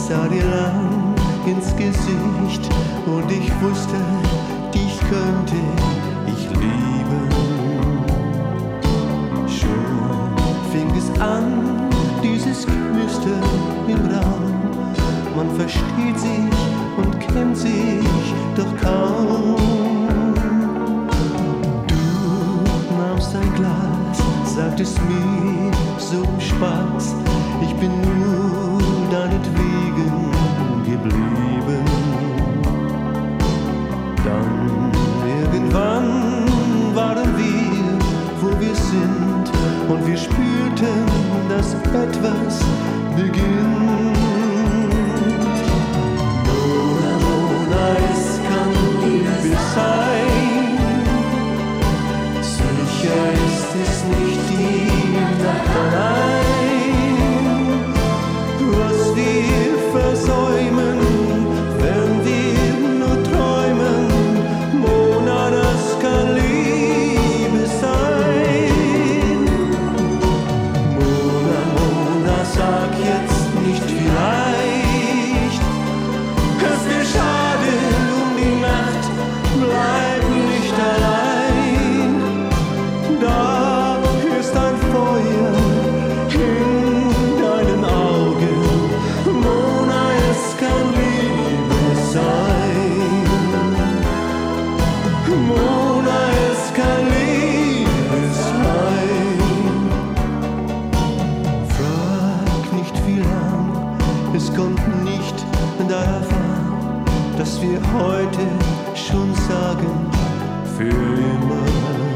sah dir lang ins Gesicht und ich wusste, dich könnte ich lieben. Schon fing es an, dieses Knistern im Raum. Man versteht sich und kennt sich doch kaum. Du nahmst ein Glas, sagtest mir so im Spaß, ich bin nur deinetwegen geblieben. Dann irgendwann waren wir, wo wir sind, und wir spürten, dass etwas beginnt. Mona, Mona, es kann Liebe sein. Sicher ist es nicht die Nacht allein, was wir versäumen, wenn wir nur träumen. Mona, das kann Liebe sein. Mona, Mona, sag jetzt nicht vielleicht, es wäre schade um die Nacht, bleib nicht allein. Da ist ein Feuer in deinen Augen. Mona, es kann Liebe sein. Mona, es kann Liebe sein. Frag nicht wie lang, es kommt nicht darauf an, dass wir heute schon sagen, für immer.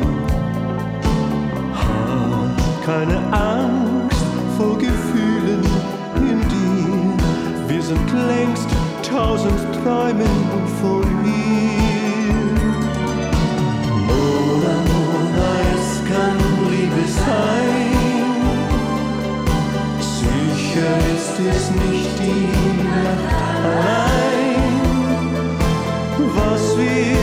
Hab keine Angst vor Gefühlen in dir, wir sind längst 1000 Träumen von hier. Mona, Mona, es kann Liebe sein. Sicher ist es nicht die Nacht allein, was wir